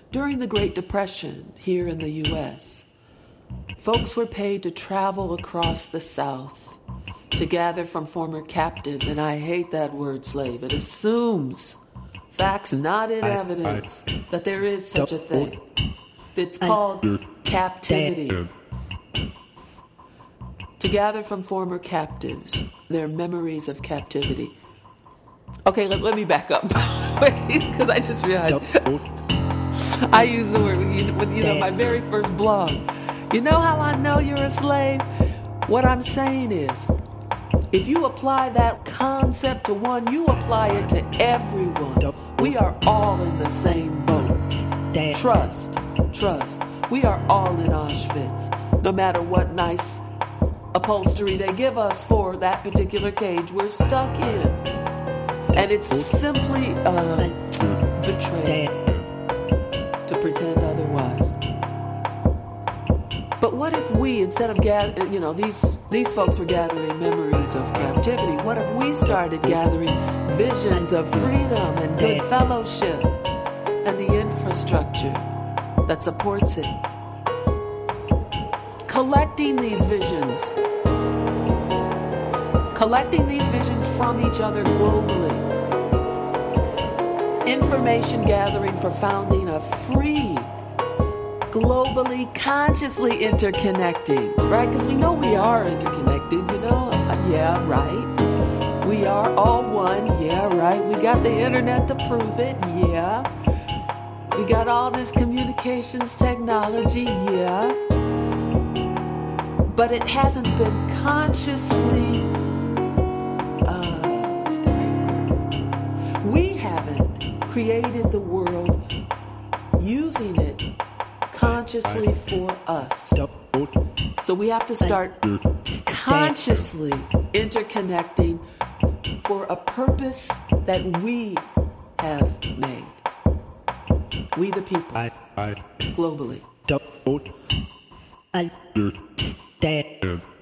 During the Great Depression here in the U.S., folks were paid to travel across the South to gather from former captives, and I hate that word slave. It assumes facts not in evidence that there is such a thing. It's called captivity. To gather from former captives their memories of captivity. Okay, let me back up, because I just realized I use the word, my very first blog. You know how I know you're a slave? What I'm saying is, if you apply that concept to one, you apply it to everyone. We are all in the same boat. Trust. We are all in Auschwitz. No matter what nice upholstery they give us for that particular cage we're stuck in. And it's simply a betrayal to pretend otherwise. But what if we, instead of these folks were gathering memories of captivity, what if we started gathering visions of freedom and good fellowship and the infrastructure that supports it? Collecting these visions from each other globally. Information gathering for founding a free, globally, consciously interconnecting, right? Because we know we are interconnected, Yeah, right. We are all one. Yeah, right. We got the internet to prove it. Yeah. We got all this communications technology. Yeah. But it hasn't been consciously, what's the right word? We haven't created the world using it consciously for us. So we have to start consciously interconnecting for a purpose that we have made. We the people, globally. Understand.